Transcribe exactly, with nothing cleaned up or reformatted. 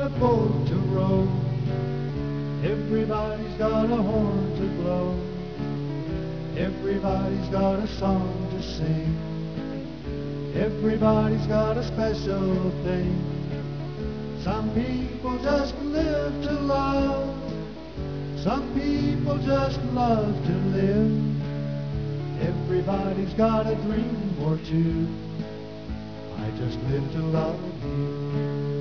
a boat to row. Everybody's got a horn to blow. Everybody's got a song to sing. Everybody's got a special thing. Some people just live to love. Some people just love to live. Everybody's got a dream or two. I just live to love you.